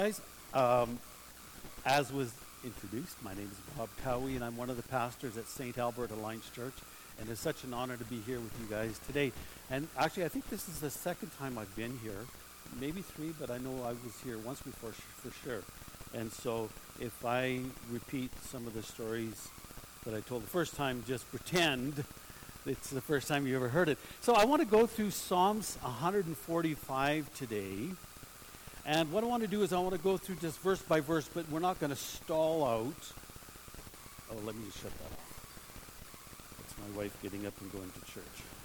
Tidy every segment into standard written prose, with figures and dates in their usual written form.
Guys, um, as was introduced, my name is Bob Cowie, and I'm one of the pastors at St. Albert Alliance Church, and it's such an honor to be here with you guys today. And actually, I think this is the second time I've been here, maybe three, but I know I was here once before for sure. And so if I repeat some of the stories that I told the first time, just pretend it's the first time you ever heard it. So I want to go through Psalms 145 today. And what I want to do is I want to go through just verse by verse, but we're not going to stall out. Oh, let me just shut that off. That's my wife getting up and going to church.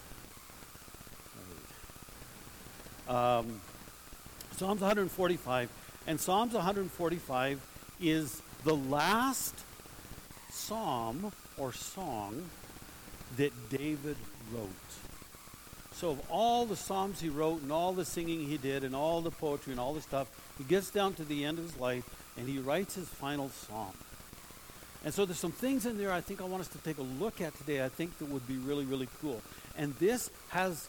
All right. Psalms 145. And Psalms 145 is the last psalm or song that David wrote. So of all the psalms he wrote and all the singing he did and all the poetry and all the stuff, he gets down to the end of his life and he writes his final psalm. And so there's some things in there I think I want us to take a look at today I think that would be really, really cool. And this has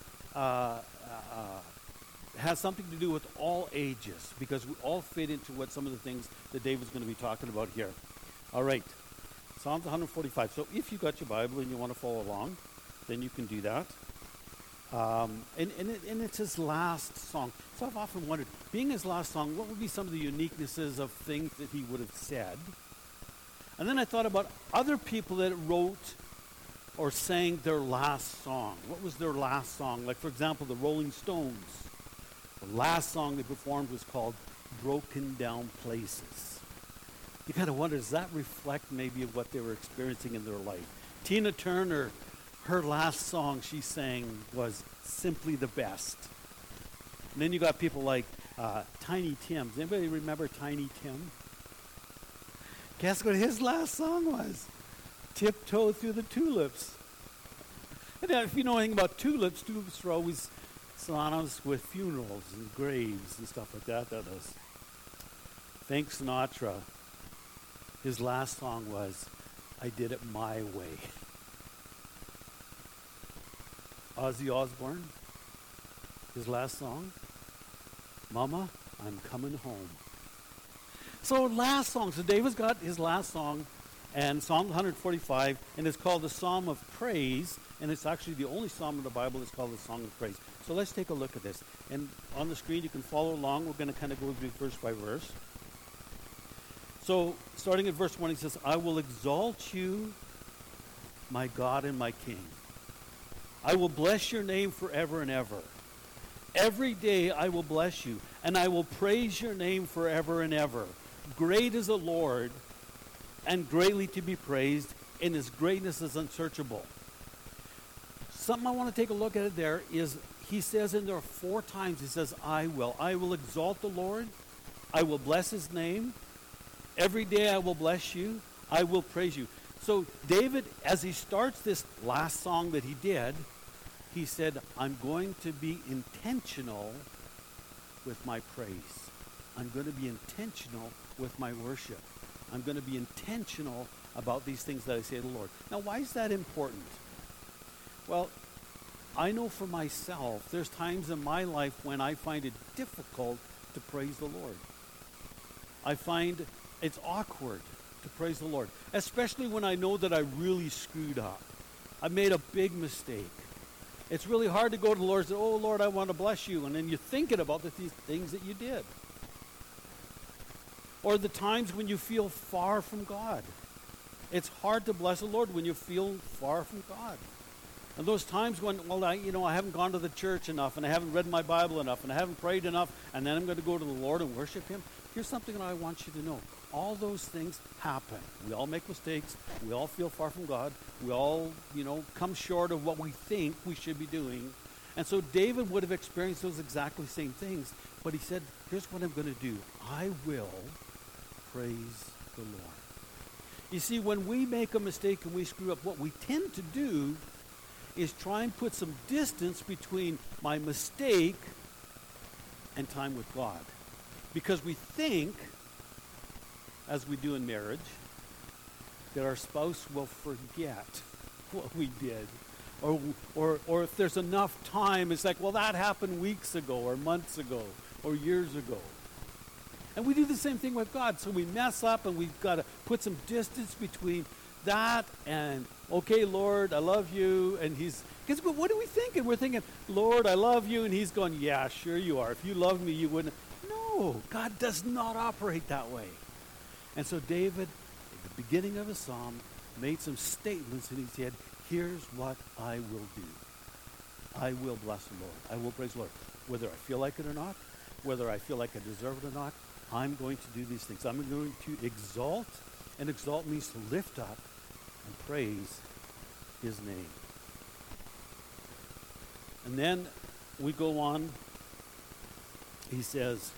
something to do with all ages because we all fit into what some of the things that David's going to be talking about here. All right, Psalms 145. So if you got your Bible and you want to follow along, then you can do that. And it's his last song. So I've often wondered, being his last song, what would be some of the uniquenesses of things that he would have said? And then I thought about other people that wrote or sang their last song. What was their last song? Like, for example, the Rolling Stones. The last song they performed was called Broken Down Places. You kind of wonder, does that reflect maybe of what they were experiencing in their life? Tina Turner, her last song she sang was Simply the Best. And then you got people like Tiny Tim. Does anybody remember Tiny Tim? Guess what his last song was? Tiptoe Through the Tulips. And if you know anything about tulips are always synonymous with funerals and graves and stuff like that. That is. Frank Sinatra, his last song was I Did It My Way. Ozzy Osbourne, his last song, Mama, I'm Coming Home. So last song. So David's got his last song, and Psalm 145, and it's called the Psalm of Praise, and it's actually the only psalm in the Bible that's called the Song of Praise. So let's take a look at this. And on the screen you can follow along. We're going to kind of go through verse by verse. So starting at verse 1, he says, I will exalt you, my God and my King. I will bless your name forever and ever. Every day I will bless you, and I will praise your name forever and ever. Great is the Lord, and greatly to be praised, and his greatness is unsearchable. Something I want to take a look at it there is, he says in there 4 times, he says, I will exalt the Lord, I will bless his name, every day I will bless you, I will praise you. So David, as he starts this last song that he did, he said, I'm going to be intentional with my praise. I'm going to be intentional with my worship. I'm going to be intentional about these things that I say to the Lord. Now, why is that important? Well, I know for myself, there's times in my life when I find it difficult to praise the Lord. I find it's awkward to praise the Lord, especially when I know that I really screwed up. I made a big mistake. It's really hard to go to the Lord and say, oh, Lord, I want to bless you. And then you're thinking about the things that you did. Or the times when you feel far from God. It's hard to bless the Lord when you feel far from God. And those times when, I haven't gone to the church enough, and I haven't read my Bible enough, and I haven't prayed enough, and then I'm going to go to the Lord and worship him. Here's something that I want you to know. All those things happen. We all make mistakes. We all feel far from God. We all, come short of what we think we should be doing. And so David would have experienced those exactly same things. But he said, here's what I'm going to do. I will praise the Lord. You see, when we make a mistake and we screw up, what we tend to do is try and put some distance between my mistake and time with God. Because we think, as we do in marriage, that our spouse will forget what we did. Or if there's enough time, it's like, well, that happened weeks ago or months ago or years ago. And we do the same thing with God. So we mess up and we've got to put some distance between that and, okay, Lord, I love you. And because what are we thinking? We're thinking, Lord, I love you. And he's going, yeah, sure you are. If you loved me, you wouldn't. No, God does not operate that way. And so David, at the beginning of his psalm, made some statements and he said, here's what I will do. I will bless the Lord. I will praise the Lord. Whether I feel like it or not, whether I feel like I deserve it or not, I'm going to do these things. I'm going to exalt, and exalt means to lift up and praise his name. And then we go on. He says,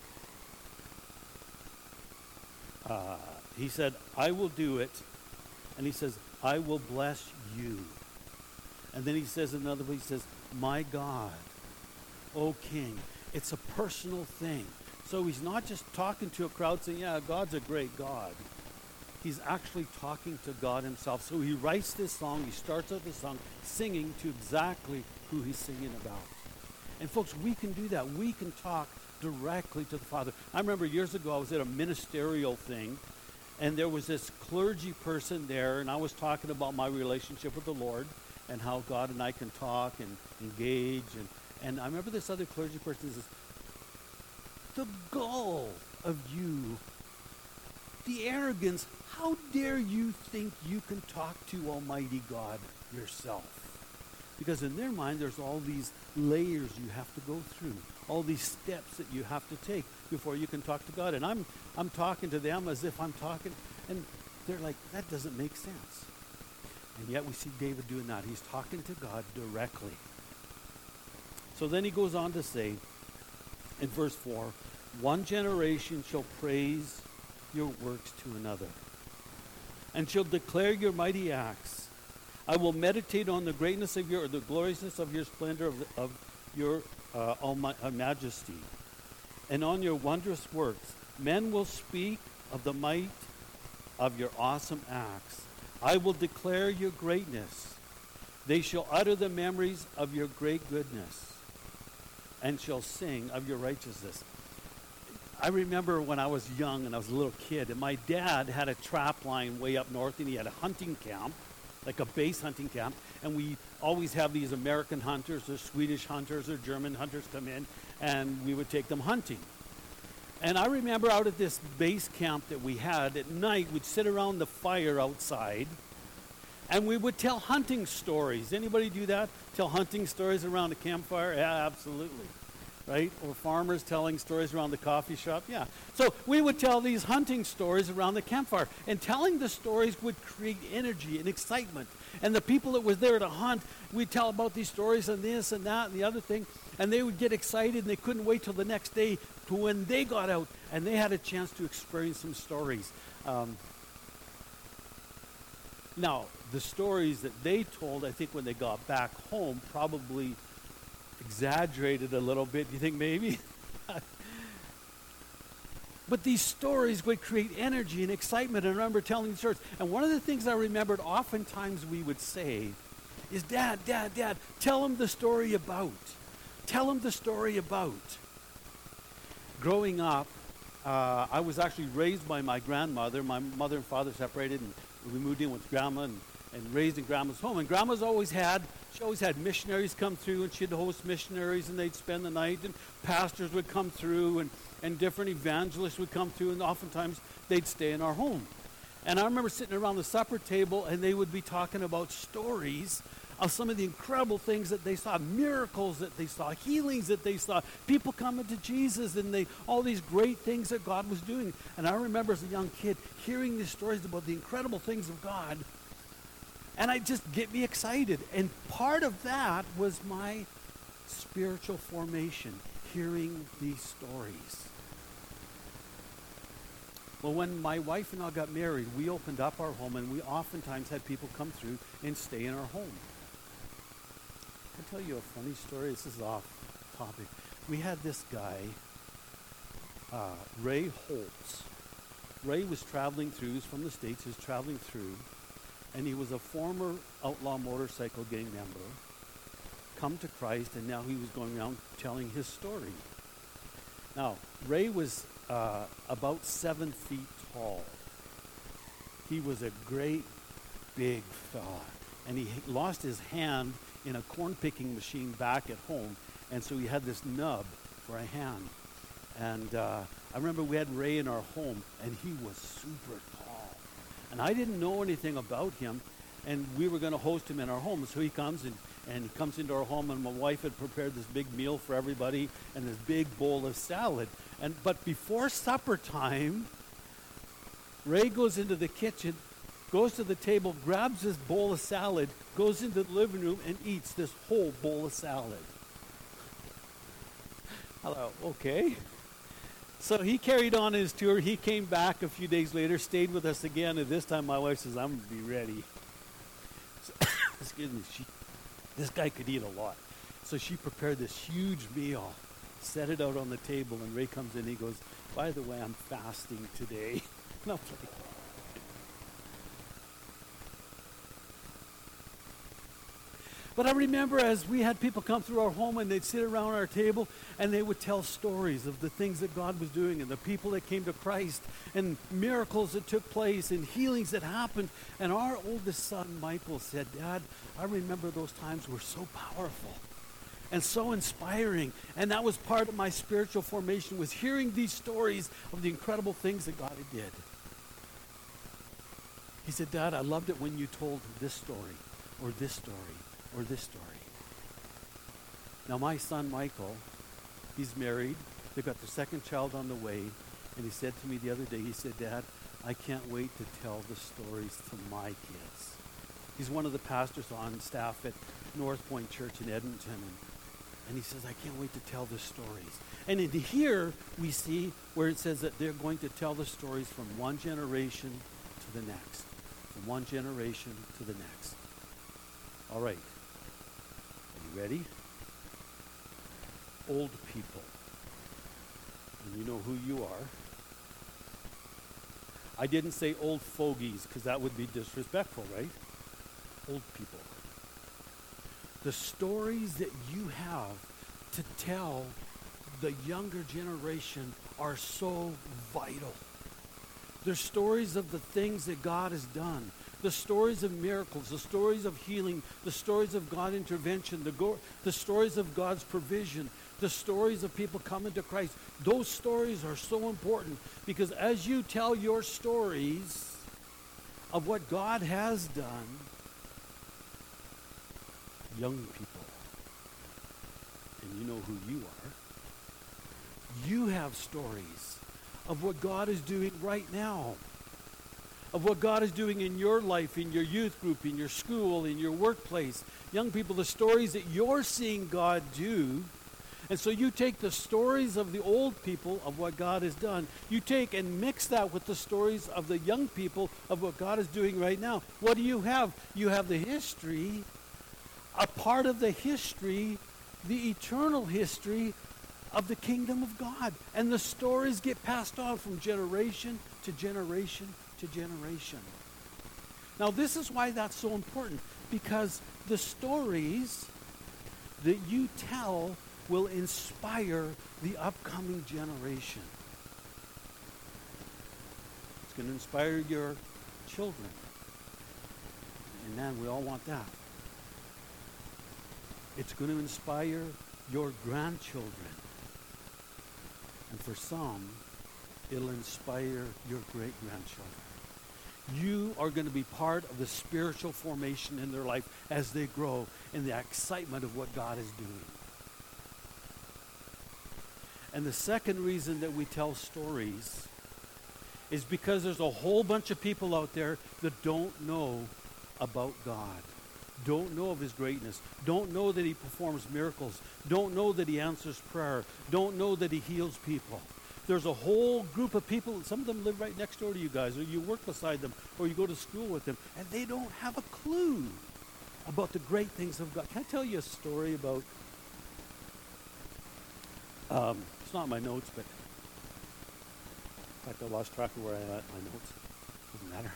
he said, I will do it. And he says, I will bless you. And then he says another way, he says, my God, O King. It's a personal thing. So he's not just talking to a crowd saying, yeah, God's a great God. He's actually talking to God himself. So he writes this song, he starts out this song singing to exactly who he's singing about. And folks, we can do that. We can talk directly to the Father. I remember years ago I was at a ministerial thing, and there was this clergy person there, and I was talking about my relationship with the Lord and how God and I can talk and engage. And I remember this other clergy person says, the gall of you, the arrogance, how dare you think you can talk to Almighty God yourself? Because in their mind, there's all these layers you have to go through, all these steps that you have to take before you can talk to God. And I'm talking to them as if I'm talking, and they're like, that doesn't make sense. And yet we see David doing that. He's talking to God directly. So then he goes on to say, in verse 4, one generation shall praise your works to another, and shall declare your mighty acts. I will meditate on the greatness of the gloriousness of your splendor, of your majesty, and on your wondrous works. Men will speak of the might of your awesome acts. I will declare your greatness. They shall utter the memories of your great goodness, and shall sing of your righteousness. I remember when I was young and I was a little kid, and my dad had a trap line way up north, and he had a hunting camp, like a base hunting camp, and we always have these American hunters or Swedish hunters or German hunters come in, and we would take them hunting. And I remember out at this base camp that we had, at night we'd sit around the fire outside, and we would tell hunting stories. Anybody do that? Tell hunting stories around a campfire? Yeah, absolutely. Right? Or farmers telling stories around the coffee shop? Yeah. So we would tell these hunting stories around the campfire. And telling the stories would create energy and excitement. And the people that was there to hunt, we'd tell about these stories and this and that and the other thing. And they would get excited, and they couldn't wait till the next day to when they got out and they had a chance to experience some stories. Now, the stories that they told, I think when they got back home, probably exaggerated a little bit. Do you think maybe? But these stories would create energy and excitement. And I remember telling the stories. And one of the things I remembered oftentimes we would say is, Dad, tell them the story about. Tell them the story about. Growing up, I was actually raised by my grandmother. My mother and father separated, and we moved in with Grandma and raised in Grandma's home. And Grandma's always had missionaries come through, and she'd host missionaries, and they'd spend the night, and pastors would come through, and different evangelists would come through, and oftentimes they'd stay in our home. And I remember sitting around the supper table, and they would be talking about stories of some of the incredible things that they saw, miracles that they saw, healings that they saw, people coming to Jesus, and all these great things that God was doing. And I remember as a young kid hearing these stories about the incredible things of God, and it just get me excited. And part of that was my spiritual formation, hearing these stories. Well, when my wife and I got married, we opened up our home, and we oftentimes had people come through and stay in our home. I'll tell you a funny story. This is off topic. We had this guy, Ray Holtz. Ray was traveling through, he was from the States, he was traveling through, and he was a former outlaw motorcycle gang member, come to Christ, and now he was going around telling his story. Now, Ray was about 7 feet tall. He was a great big fella. And he lost his hand in a corn picking machine back at home. And so he had this nub for a hand. And I remember we had Ray in our home, and he was super tall. And I didn't know anything about him, and we were going to host him in our home. So he comes and he comes into our home, and my wife had prepared this big meal for everybody and this big bowl of salad. But before supper time, Ray goes into the kitchen, goes to the table, grabs this bowl of salad, goes into the living room, and eats this whole bowl of salad. I thought, okay. So he carried on his tour. He came back a few days later, stayed with us again, and this time my wife says, I'm going to be ready. So, excuse me, this guy could eat a lot. So she prepared this huge meal, set it out on the table, and Ray comes in, he goes, by the way, I'm fasting today. And I'm like, but I remember as we had people come through our home and they'd sit around our table and they would tell stories of the things that God was doing and the people that came to Christ and miracles that took place and healings that happened. And our oldest son, Michael, said, Dad, I remember those times were so powerful and so inspiring. And that was part of my spiritual formation, was hearing these stories of the incredible things that God did. He said, Dad, I loved it when you told this story or this story or this story. Now my son Michael, he's married. They've got their second child on the way. And he said to me the other day, he said, Dad, I can't wait to tell the stories to my kids. He's one of the pastors on staff at North Point Church in Edmonton. And he says, I can't wait to tell the stories. And in here we see where it says that they're going to tell the stories from one generation to the next. From one generation to the next. All right. Are you ready? Old people. And you know who you are. I didn't say old fogies because that would be disrespectful, right? Old people. The stories that you have to tell the younger generation are so vital. They're stories of the things that God has done. The stories of miracles, the stories of healing, the stories of God's intervention, the stories of God's provision, the stories of people coming to Christ. Those stories are so important because as you tell your stories of what God has done, young people, and you know who you are, you have stories of what God is doing right now, of what God is doing in your life, in your youth group, in your school, in your workplace. Young people, the stories that you're seeing God do. And so you take the stories of the old people of what God has done, you take and mix that with the stories of the young people of what God is doing right now. What do you have? You have the history, a part of the history, the eternal history of the kingdom of God. And the stories get passed on from generation to generation to generation. Now this is why that's so important, because the stories that you tell will inspire the upcoming generation. It's going to inspire your children. And man, we all want that. It's going to inspire your grandchildren. And for some, it'll inspire your great-grandchildren. You are going to be part of the spiritual formation in their life as they grow in the excitement of what God is doing. And the second reason that we tell stories is because there's a whole bunch of people out there that don't know about God, don't know of his greatness, don't know that he performs miracles, don't know that he answers prayer, don't know that he heals people. There's a whole group of people, some of them live right next door to you guys, or you work beside them, or you go to school with them, and they don't have a clue about the great things of God. Can I tell you a story about, it's not my notes, but in fact I lost track of where I at my notes. Doesn't matter.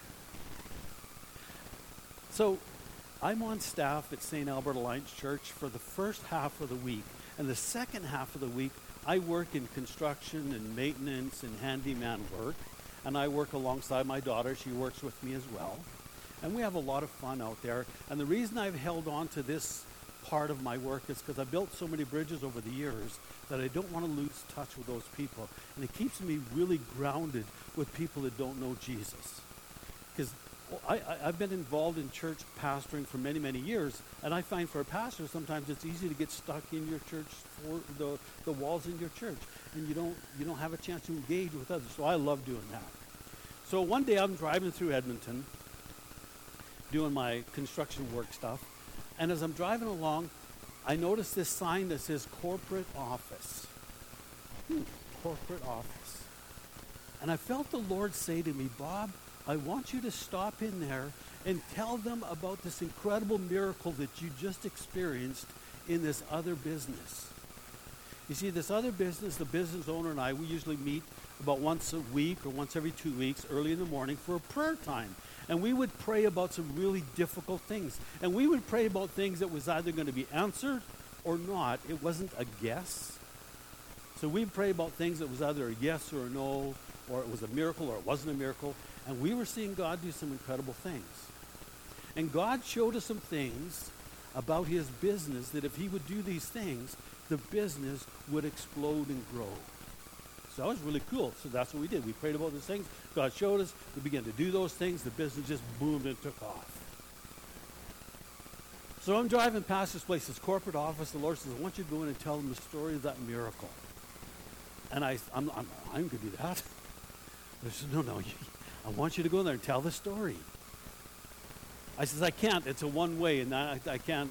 So I'm on staff at St. Albert Alliance Church for the first half of the week, and the second half of the week I work in construction and maintenance and handyman work, and I work alongside my daughter. She works with me as well. And we have a lot of fun out there. And the reason I've held on to this part of my work is because I've built so many bridges over the years that I don't want to lose touch with those people. And it keeps me really grounded with people that don't know Jesus. Because I've been involved in church pastoring for many, many years, and I find for a pastor sometimes it's easy to get stuck in your church, for the walls in your church, and you don't have a chance to engage with others. So I love doing that. So one day I'm driving through Edmonton, doing my construction work stuff, and as I'm driving along, I noticed this sign that says corporate office. Corporate office. And I felt the Lord say to me, Bob, I want you to stop in there and tell them about this incredible miracle that you just experienced in this other business. You see, this other business, the business owner and I, we usually meet about once a week or once every 2 weeks early in the morning for a prayer time. And we would pray about some really difficult things. And we would pray about things that was either going to be answered or not. It wasn't a guess. So we'd pray about things that was either a yes or a no, or it was a miracle or it wasn't a miracle. And we were seeing God do some incredible things. And God showed us some things about his business that if he would do these things, the business would explode and grow. So that was really cool. So that's what we did. We prayed about those things. God showed us. We began to do those things. The business just boomed and took off. So I'm driving past this place, this corporate office. The Lord says, I want you to go in and tell them the story of that miracle. And I'm going to do that. I said, no, I want you to go in there and tell the story. I says, I can't. It's a one-way, and I can't.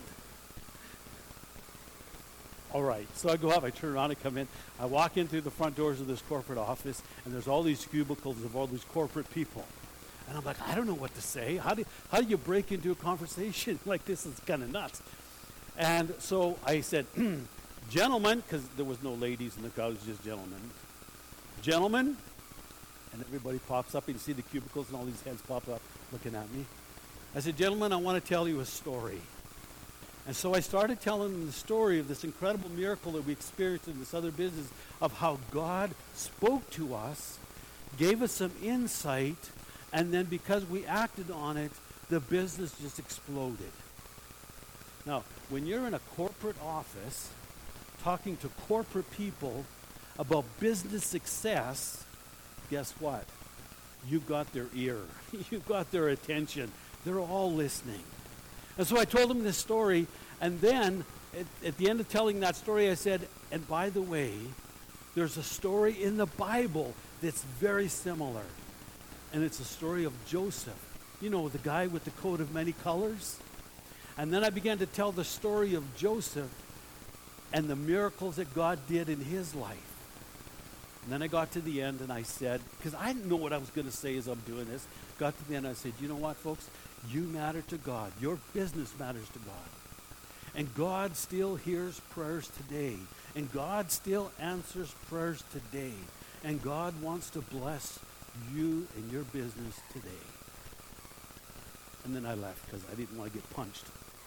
All right. So I go up, I turn around, I come in. I walk in through the front doors of this corporate office, and there's all these cubicles of all these corporate people. And I'm like, I don't know what to say. How do you break into a conversation like this? Is kind of nuts. And so I said, gentlemen, because there was no ladies in the crowd, it was just gentlemen. Gentlemen, and everybody pops up. You can see the cubicles and all these heads pop up looking at me. I said, gentlemen, I want to tell you a story. And so I started telling them the story of this incredible miracle that we experienced in this other business of how God spoke to us, gave us some insight, and then because we acted on it, the business just exploded. Now, when you're in a corporate office talking to corporate people about business success, guess what? You've got their ear. You've got their attention. They're all listening. And so I told them this story, and then at the end of telling that story, I said, and by the way, there's a story in the Bible that's very similar. And it's a story of Joseph. You know, the guy with the coat of many colors? And then I began to tell the story of Joseph and the miracles that God did in his life. And then I got to the end and I said, because I didn't know what I was going to say as I'm doing this, got to the end and I said, you know what, folks? You matter to God. Your business matters to God. And God still hears prayers today. And God still answers prayers today. And God wants to bless you and your business today. And then I left because I didn't want to get punched.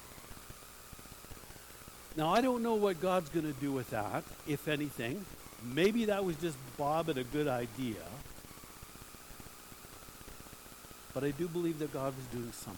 Now, I don't know what God's going to do with that, if anything. Maybe that was just Bob and a good idea. But I do believe that God was doing something.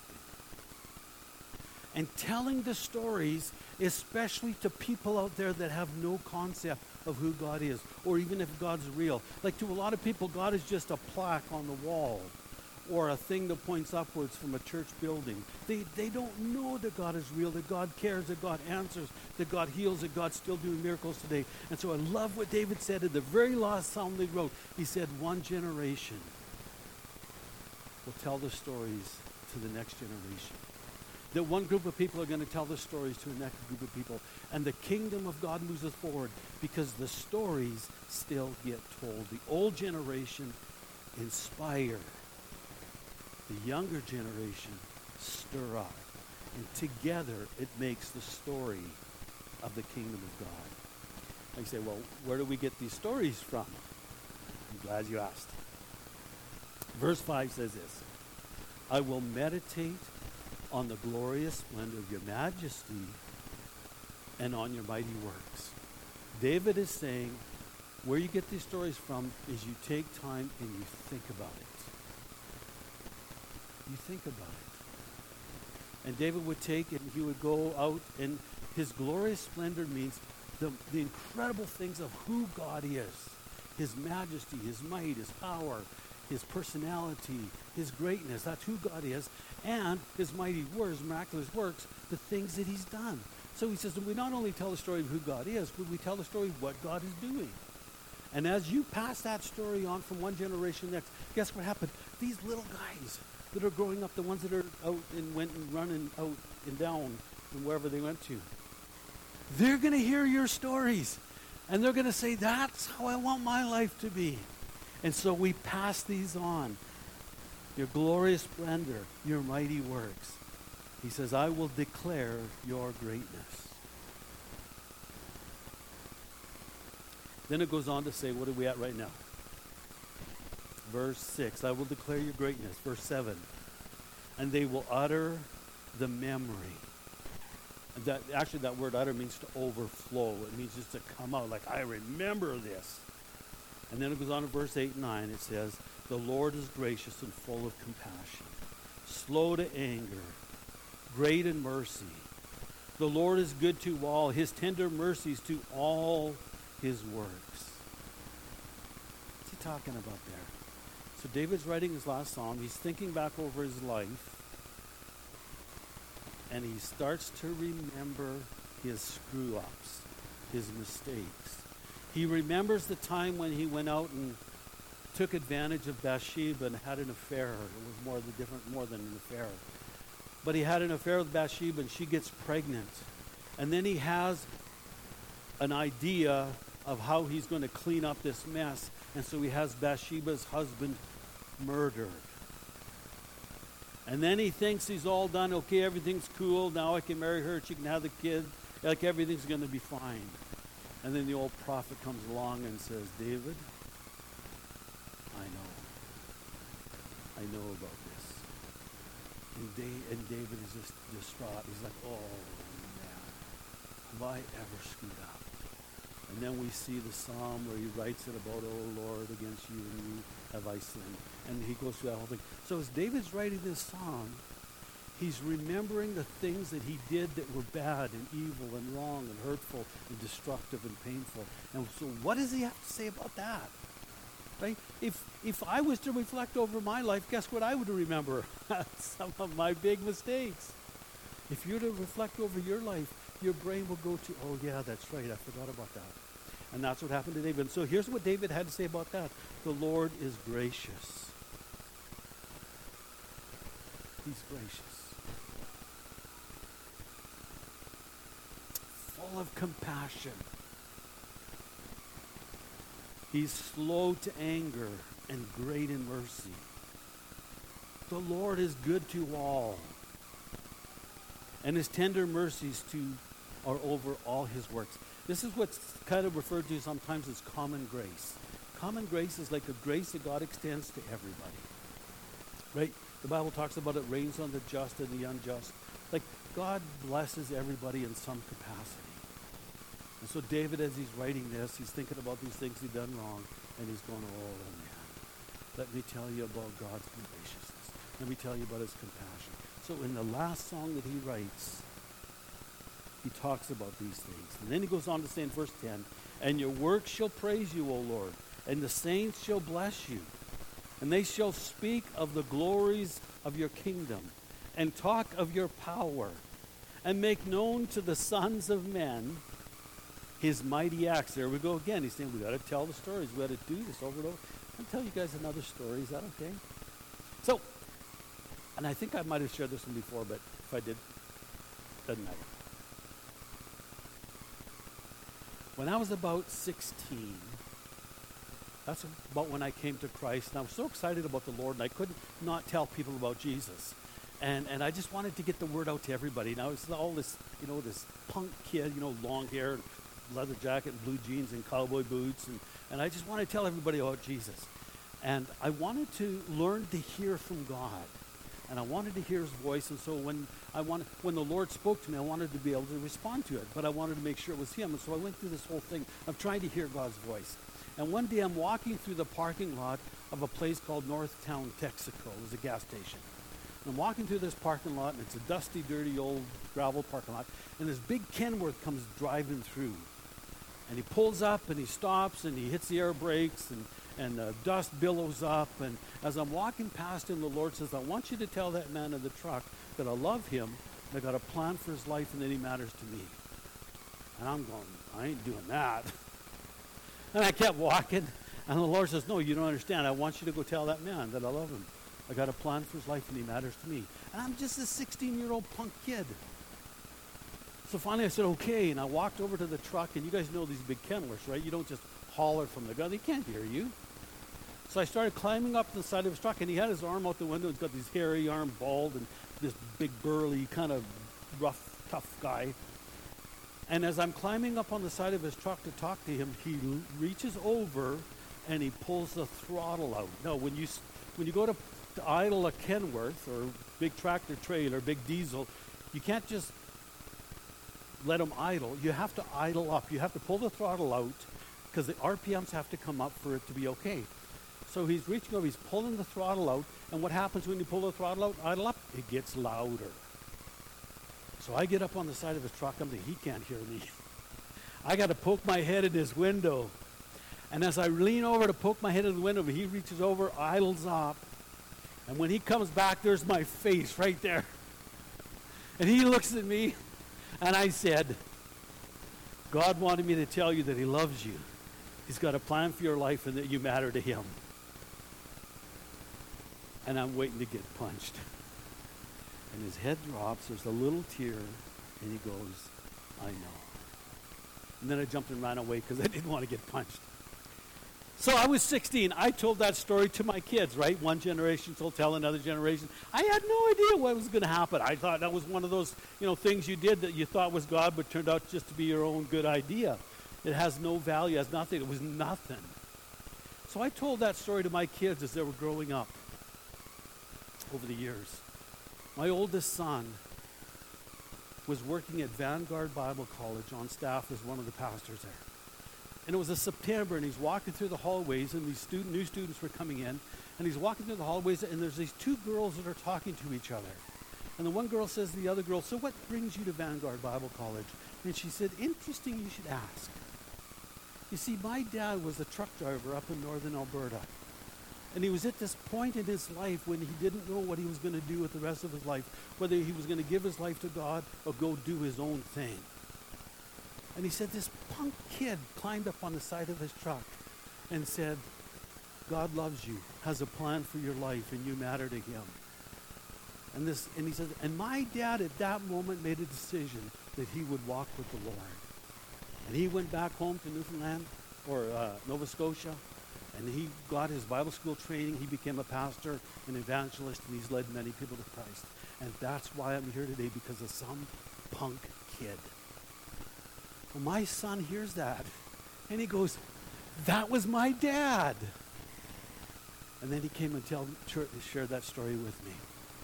And telling the stories, especially to people out there that have no concept of who God is, or even if God's real. Like to a lot of people, God is just a plaque on the wall, or a thing that points upwards from a church building. They don't know that God is real, that God cares, that God answers, that God heals, that God's still doing miracles today. And so I love what David said in the very last psalm they wrote. He said, one generation will tell the stories to the next generation. That one group of people are going to tell the stories to the next group of people. And the kingdom of God moves us forward because the stories still get told. The old generation inspire. The younger generation stir up. And together it makes the story of the kingdom of God. I say, well, where do we get these stories from? I'm glad you asked. Verse 5 says this, I will meditate on the glorious splendor of your majesty and on your mighty works. David is saying, Where you get these stories from is you take time and you think about it. You think about it. And David would take it and he would go out, and his glorious splendor means the incredible things of who God is. His majesty, his might, his power, his personality, his greatness. That's who God is. And his mighty works, miraculous works, the things that he's done. So he says that we not only tell the story of who God is, but we tell the story of what God is doing. And as you pass that story on from one generation to the next, guess what happened? These little guys that are growing up, the ones that are out and went and running out and down and wherever they went to, they're going to hear your stories. And they're going to say, that's how I want my life to be. And so we pass these on. Your glorious splendor, your mighty works. He says, I will declare your greatness. Then it goes on to say, what are we at right now? Verse 6, I will declare your greatness. Verse 7, and they will utter the memory. That word utter means to overflow. It means just to come out, like, I remember this. And then it goes on to verse 8 and 9. It says, the Lord is gracious and full of compassion, slow to anger, great in mercy. The Lord is good to all, his tender mercies to all his works. What's he talking about there? So David's writing his last psalm. He's thinking back over his life. And he starts to remember his screw-ups, his mistakes. He remembers the time when he went out and took advantage of Bathsheba and had an affair. It was more than an affair. But he had an affair with Bathsheba and she gets pregnant. And then he has an idea of how he's going to clean up this mess. And so he has Bathsheba's husband murdered. And then he thinks he's all done. Okay, everything's cool. Now I can marry her. She can have the kid. Like everything's going to be fine. And then the old prophet comes along and says, David, I know about this. And David is just distraught. He's like, oh, man, have I ever screwed up? And then we see the psalm where he writes it about, oh, Lord, against you and you have I sinned. And he goes through that whole thing. So as David's writing this psalm, he's remembering the things that he did that were bad and evil and wrong and hurtful and destructive and painful. And so what does he have to say about that? Right? If I was to reflect over my life, guess what I would remember? Some of my big mistakes. If you're to reflect over your life, your brain will go to, oh yeah, that's right, I forgot about that. And that's what happened to David. And so here's what David had to say about that. The Lord is gracious. He's gracious. Full of compassion. He's slow to anger and great in mercy. The Lord is good to all. And his tender mercies are over all his works. This is what's kind of referred to sometimes as common grace. Common grace is like a grace that God extends to everybody. Right? The Bible talks about it rains on the just and the unjust. Like God blesses everybody in some capacity. And so David, as he's writing this, he's thinking about these things he's done wrong, and he's going, oh man, let me tell you about God's graciousness. Let me tell you about his compassion. So in the last song that he writes, he talks about these things. And then he goes on to say in verse 10, and your works shall praise you, O Lord, and the saints shall bless you. And they shall speak of the glories of your kingdom, and talk of your power, and make known to the sons of men his mighty acts. There we go again. He's saying we got to tell the stories. We got to do this over and over. I'll tell you guys another story. Is that okay? So, and I think I might have shared this one before, but if I did, doesn't matter. When I was about 16, that's about when I came to Christ, and I was so excited about the Lord, and I couldn't not tell people about Jesus. And I just wanted to get the word out to everybody. Now it's all this, this punk kid, long hair, leather jacket, blue jeans, and cowboy boots, and I just wanted to tell everybody about Jesus. And I wanted to learn to hear from God, and I wanted to hear his voice. And so when the Lord spoke to me, I wanted to be able to respond to it, but I wanted to make sure it was him. And so I went through this whole thing of trying to hear God's voice. And one day I'm walking through the parking lot of a place called Northtown, Texaco. It was a gas station. And I'm walking through this parking lot, and it's a dusty, dirty, old gravel parking lot. And this big Kenworth comes driving through. And he pulls up, and he stops, and he hits the air brakes, and dust billows up. And as I'm walking past him, the Lord says, I want you to tell that man in the truck that I love him, and I got a plan for his life, and that he matters to me. And I'm going, I ain't doing that. And I kept walking, and the Lord says, no, you don't understand. I want you to go tell that man that I love him. I got a plan for his life, and he matters to me. And I'm just a 16-year-old punk kid. So finally I said, okay, and I walked over to the truck, and you guys know these big Kenworths, right? You don't just holler from the gun. They can't hear you. So I started climbing up the side of his truck, and he had his arm out the window. He's got these hairy arm, bald, and this big, burly, kind of rough, tough guy. And as I'm climbing up on the side of his truck to talk to him, he reaches over, and he pulls the throttle out. No, when you go to idle a Kenworth, or big tractor trailer, big diesel, you can't just let them idle. You have to idle up. You have to pull the throttle out because the RPMs have to come up for it to be okay. So he's reaching over, he's pulling the throttle out, and what happens when you pull the throttle out, idle up? It gets louder. So I get up on the side of his truck, I'm thinking, he can't hear me. I got to poke my head in his window. And as I lean over to poke my head in the window, he reaches over, idles up, and when he comes back, there's my face right there. And he looks at me, and I said, God wanted me to tell you that he loves you. He's got a plan for your life and that you matter to him. And I'm waiting to get punched. And his head drops, there's a little tear, and he goes, I know. And then I jumped and ran away because I didn't want to get punched. So I was 16. I told that story to my kids, right? One generation will tell another generation. I had no idea what was going to happen. I thought that was one of those, things you did that you thought was God, but turned out just to be your own good idea. It has no value, has nothing. It was nothing. So I told that story to my kids as they were growing up over the years. My oldest son was working at Vanguard Bible College on staff as one of the pastors there. And it was a September, and he's walking through the hallways, and these new students were coming in, and he's walking through the hallways, and there's these two girls that are talking to each other. And the one girl says to the other girl, so what brings you to Vanguard Bible College? And she said, interesting you should ask. You see, my dad was a truck driver up in northern Alberta. And he was at this point in his life when he didn't know what he was going to do with the rest of his life, whether he was going to give his life to God or go do his own thing. And he said this punk kid climbed up on the side of his truck and said, God loves you, has a plan for your life, and you matter to him. And he said, and my dad at that moment made a decision that he would walk with the Lord. And he went back home to Newfoundland or Nova Scotia, and he got his Bible school training. He became a pastor, an evangelist, and he's led many people to Christ. And that's why I'm here today, because of some punk kid. Well, my son hears that, and he goes, that was my dad. And then he came and shared that story with me.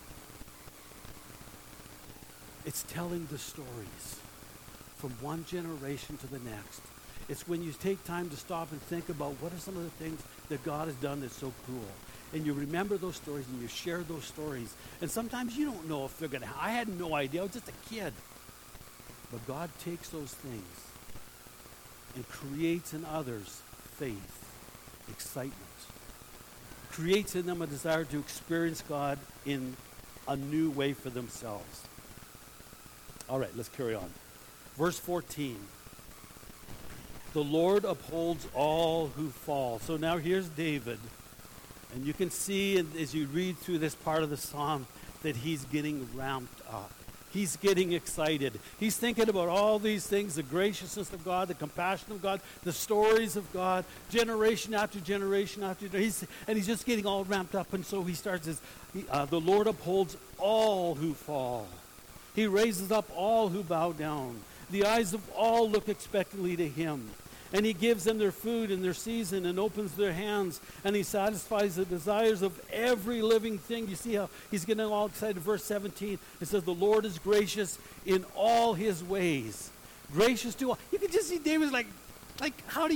It's telling the stories from one generation to the next. It's when you take time to stop and think about what are some of the things that God has done that's so cool. And you remember those stories and you share those stories. And sometimes you don't know if they're going to. I had no idea. I was just a kid. But God takes those things and creates in others faith, excitement. Creates in them a desire to experience God in a new way for themselves. All right, let's carry on. Verse 14. The Lord upholds all who fall. So now here's David. And you can see as you read through this part of the psalm that he's getting ramped up. He's getting excited. He's thinking about all these things, the graciousness of God, the compassion of God, the stories of God, generation after generation after generation. And he's just getting all ramped up. And so he starts as, the Lord upholds all who fall. He raises up all who bow down. The eyes of all look expectantly to him. And he gives them their food in their season and opens their hands. And he satisfies the desires of every living thing. You see how he's getting all excited. Verse 17, it says, the Lord is gracious in all his ways. Gracious to all. You can just see David's like, how do you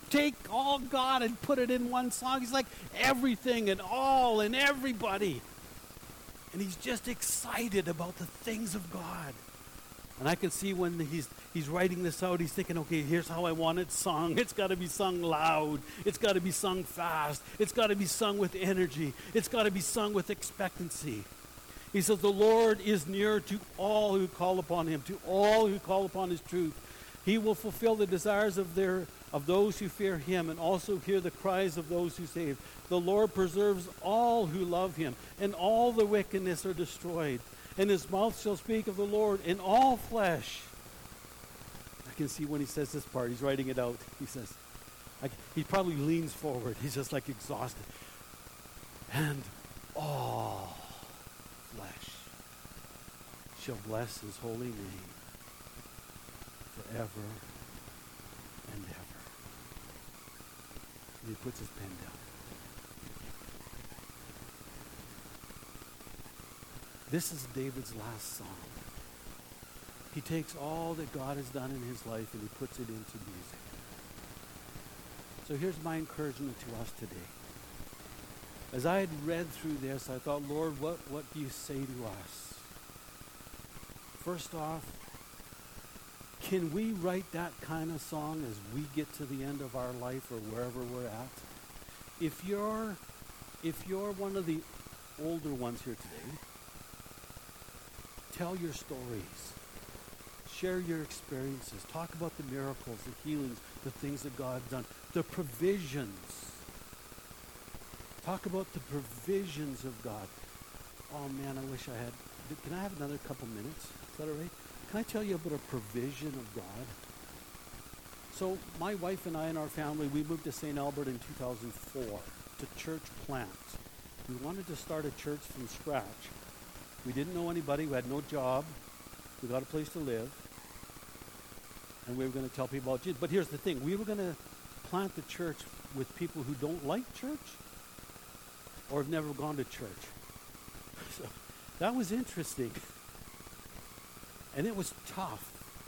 take all God and put it in one song. He's like everything and all and everybody. And he's just excited about the things of God. And I can see when he's writing this out, he's thinking, okay, here's how I want it sung. It's got to be sung loud. It's got to be sung fast. It's got to be sung with energy. It's got to be sung with expectancy. He says, the Lord is near to all who call upon him, to all who call upon his truth. He will fulfill the desires of those who fear him, and also hear the cries of those who save. The Lord preserves all who love him, and all the wickedness are destroyed. And his mouth shall speak of the Lord in all flesh. I can see when he says this part, he's writing it out. He says, he probably leans forward. He's just like exhausted. And all flesh shall bless his holy name forever and ever. And he puts his pen down. This is David's last song. He takes all that God has done in his life and he puts it into music. So here's my encouragement to us today. As I had read through this, I thought, Lord, what do you say to us? First off, can we write that kind of song as we get to the end of our life or wherever we're at? If you're one of the older ones here today, tell your stories. Share your experiences. Talk about the miracles, the healings, the things that God's done, the provisions. Talk about the provisions of God. Oh man, I wish I had. Can I have another couple minutes? Is that all right? Can I tell you about a provision of God? So my wife and I and our family, we moved to St. Albert in 2004 to church plant. We wanted to start a church from scratch. We didn't know anybody. We had no job. We got a place to live. And we were going to tell people about Jesus. But here's the thing. We were going to plant the church with people who don't like church or have never gone to church. So that was interesting. And it was tough.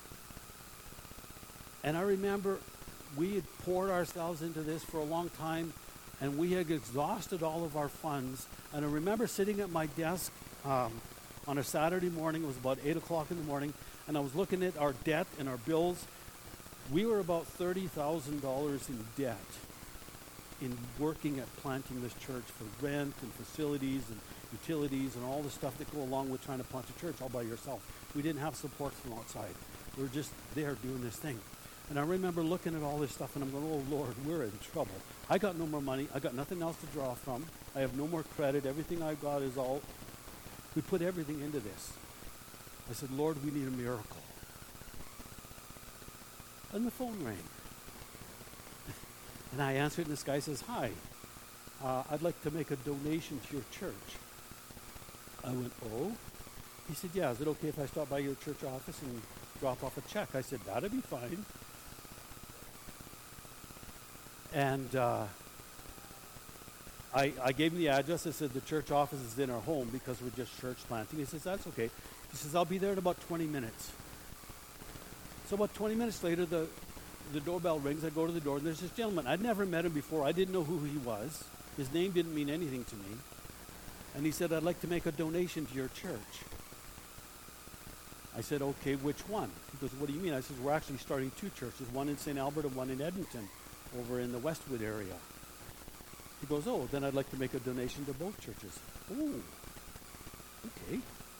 And I remember we had poured ourselves into this for a long time, and we had exhausted all of our funds. And I remember sitting at my desk on a Saturday morning. It was about 8 o'clock in the morning, and I was looking at our debt and our bills. We were about $30,000 in debt in working at planting this church for rent and facilities and utilities and all the stuff that go along with trying to plant a church all by yourself. We didn't have support from outside. We were just there doing this thing. And I remember looking at all this stuff, and I'm going, oh, Lord, we're in trouble. I got no more money. I got nothing else to draw from. I have no more credit. Everything I've got is all. We put everything into this. I said, Lord, we need a miracle. And the phone rang. And I answered, and this guy says, hi, I'd like to make a donation to your church. I went, oh? He said, yeah, is it okay if I stop by your church office and drop off a check? I said, that'd be fine. And I gave him the address. I said, the church office is in our home because we're just church planting. He says, that's okay. He says, I'll be there in about 20 minutes. So about 20 minutes later, the doorbell rings. I go to the door, and there's this gentleman. I'd never met him before. I didn't know who he was. His name didn't mean anything to me. And he said, I'd like to make a donation to your church. I said, okay, which one? He goes, what do you mean? I said, we're actually starting two churches, one in St. Albert and one in Edmonton, over in the Westwood area. He goes, oh, then I'd like to make a donation to both churches. Oh, okay.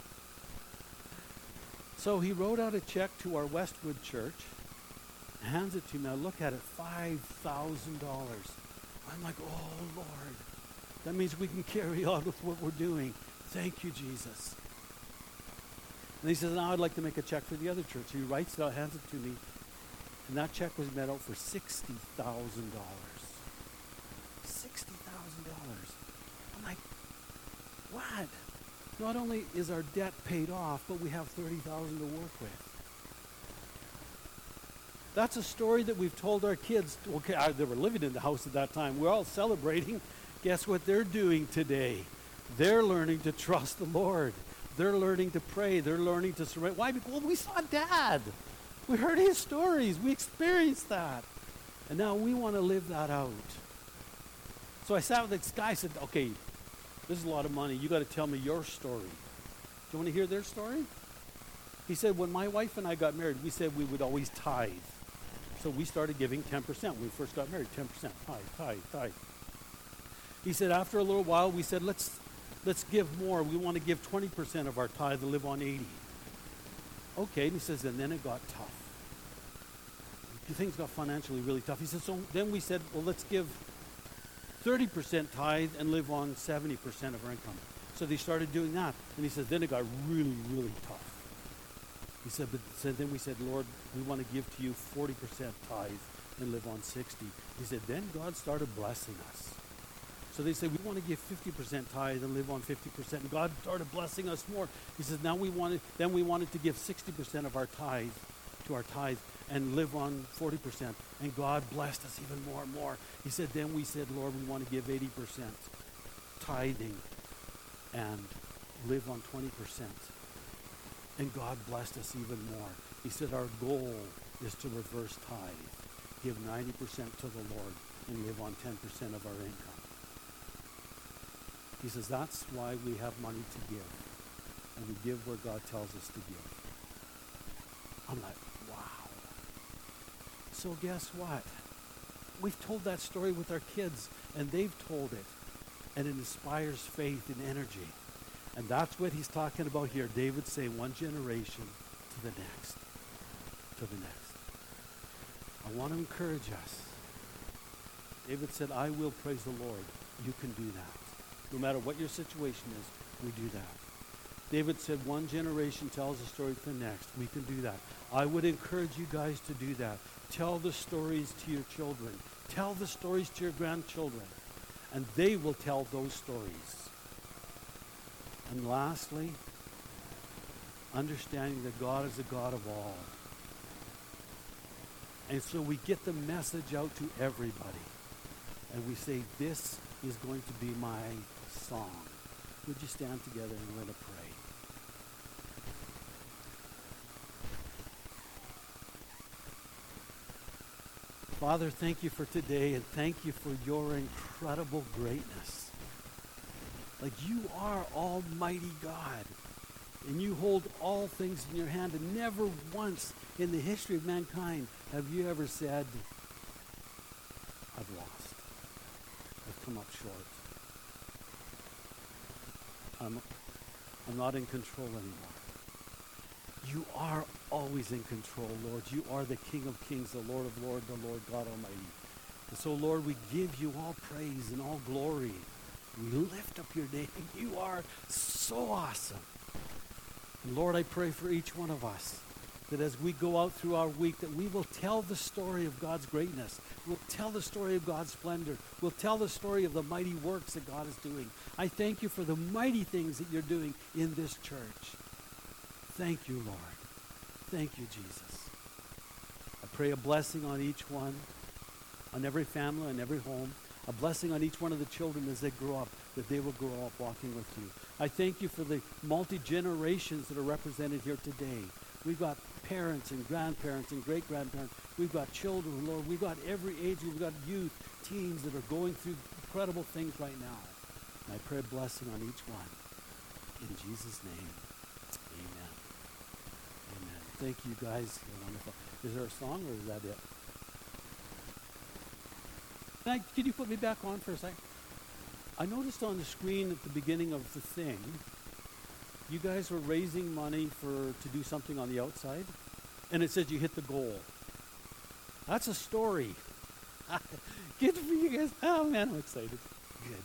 So he wrote out a check to our Westwood church, hands it to me. I look at it, $5,000. I'm like, oh, Lord. That means we can carry on with what we're doing. Thank you, Jesus. And he says, now I'd like to make a check for the other church. He writes it out, hands it to me, and that check was made out for $60,000. $60,000. I'm like, what? Not only is our debt paid off, but we have $30,000 to work with. That's a story that we've told our kids. Okay, they were living in the house at that time. We're all celebrating. Guess what they're doing today? They're learning to trust the Lord. They're learning to pray. They're learning to surrender. Why? Because we saw Dad. We heard his stories. We experienced that. And now we want to live that out. So I sat with this guy, I said, okay, this is a lot of money. You got to tell me your story. Do you want to hear their story? He said, when my wife and I got married, we said we would always tithe. So we started giving 10% when we first got married, 10%, tithe. He said, after a little while, we said, let's give more. We want to give 20% of our tithe and live on 80. Okay, and he says, and then it got tough. Things got financially really tough. He said, so then we said, well, let's give 30% tithe and live on 70% of our income. So they started doing that. And he said, then it got really, really tough. He said, then we said, Lord, we want to give to you 40% tithe and live on 60. He said, then God started blessing us. So they said, we want to give 50% tithe and live on 50%. And God started blessing us more. He says, we wanted to give 60% of our tithe to our tithe and live on 40%. And God blessed us even more and more. He said, then we said, Lord, we want to give 80% tithing and live on 20%. And God blessed us even more. He said, our goal is to reverse tithe, give 90% to the Lord, and live on 10% of our income. He says, that's why we have money to give. And we give where God tells us to give. I'm like, wow. So guess what? We've told that story with our kids, and they've told it. And it inspires faith and energy. And that's what he's talking about here. David saying one generation to the next. To the next. I want to encourage us. David said, I will praise the Lord. You can do that. No matter what your situation is, we do that. David said one generation tells a story to the next. We can do that. I would encourage you guys to do that. Tell the stories to your children. Tell the stories to your grandchildren. And they will tell those stories. And lastly, understanding that God is a God of all. And so we get the message out to everybody. And we say, this is going to be my song. Would you stand together and let us pray? Father, thank you for today, and thank you for your incredible greatness. Like, you are Almighty God, and you hold all things in your hand, and never once in the history of mankind have you ever said, I've lost. I've come up short. I'm not in control anymore. You are always in control, Lord. You are the King of kings, the Lord of lords, the Lord God Almighty. And so, Lord, we give you all praise and all glory. We lift up your name. You are so awesome. And Lord, I pray for each one of us that as we go out through our week, that we will tell the story of God's greatness. We'll tell the story of God's splendor. We'll tell the story of the mighty works that God is doing. I thank you for the mighty things that you're doing in this church. Thank you, Lord. Thank you, Jesus. I pray a blessing on each one, on every family, on every home. A blessing on each one of the children as they grow up, that they will grow up walking with you. I thank you for the multi-generations that are represented here today. We've got parents and grandparents and great-grandparents. We've got children, Lord. We've got every age. We've got youth, teens that are going through incredible things right now. And I pray a blessing on each one. In Jesus' name, amen. Amen. Thank you, guys. You're wonderful. Is there a song, or is that it? Can you put me back on for a second? I noticed on the screen at the beginning of the thing, you guys were raising money to do something on the outside, and it said you hit the goal. That's a story. Good for you guys. Oh, man, I'm excited. Good.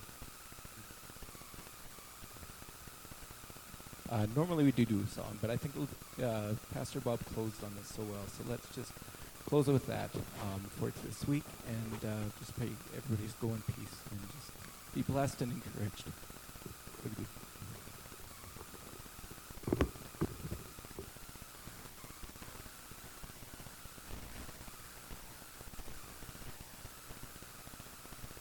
Normally we do a song, but I think Pastor Bob closed on this so well, so let's just close with that for this week, and just pray everybody's go in peace and just be blessed and encouraged.